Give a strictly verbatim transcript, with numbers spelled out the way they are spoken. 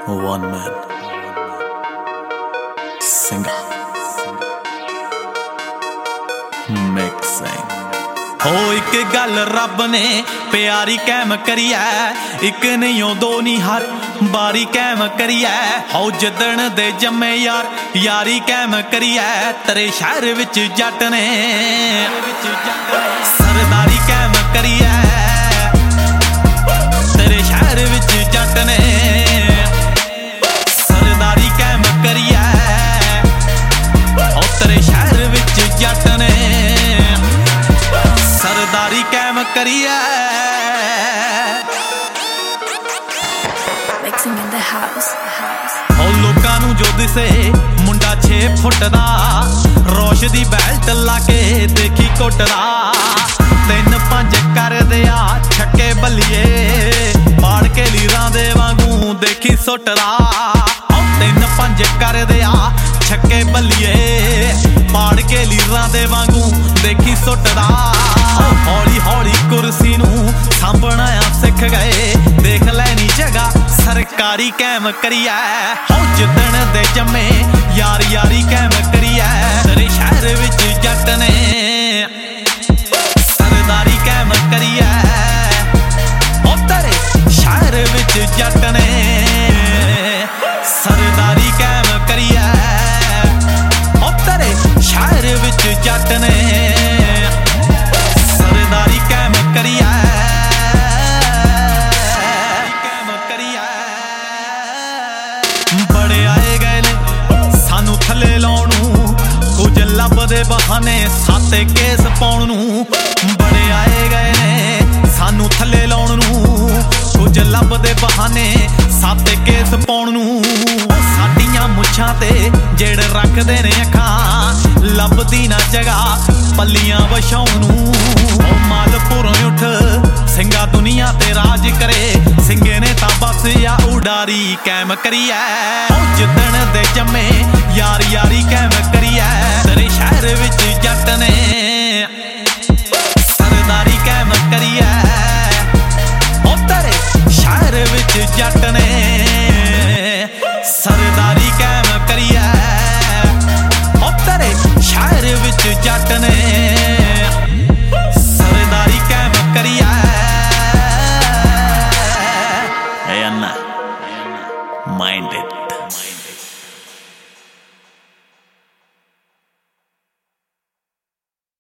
One man singer mixing हो एक गल रब ने प्यारी कैम करी है एक नहीं हो दो नहीं हर बारी कैम करी है हो जिदन दे जम्मे यार यारी कैम करी है तेरे शहर विच जट ने सरदारी कैम करी है तेरे शहर विच जट ने सरदारी कैम करी है हो तेरे शहर विच जट ने सरदारी कैम करी है Mixing in the house, house. हो लोकां नू जो दिसे मुंडा छे फुट दा रोश दी बैल्ट लाके देखी कोटदा तीन पंज कर दिया छक्के बल्लिए पाड़ के लीरां दे वांगू देखी सुटदा तीन पंज कर दिया छक्के बल्लिए पाड़ के लीरां दे वांगू देखी सुटदा हौली हौली कुर्सी नू सांभना सिख गए देख लैनी जगह सरकारी कैम करी है हो जिदन दे जम्मे यार यारी कैम करी है तेरे शहर विच जट ने सरदारी कैम करी है हो तेरे शहर विच जट ने सरदारी कैम करी है हो तेरे शहर विच जट ने सरदारी कैम करी है कैम करी है बड़े आए गए ने सानू थले लाउण नू कुछ लभदे बहाने साते केस पाउण नू बड़े आए गए ने सानू थले लाउण नू कुछ लभदे बहाने साते केस पाउण नू साडियां मुछां ते जेड़ रखदे ने अखां लभदी ना जगह पल्लियां वछाउण नू मालपुरों उठ सिंगा दुनिया ते राज करे सिंगे ने तां बस या उडारी कैम करी है जिदन दे जम्मे यार यारी कैम करी है तेरे शहर विच जट ने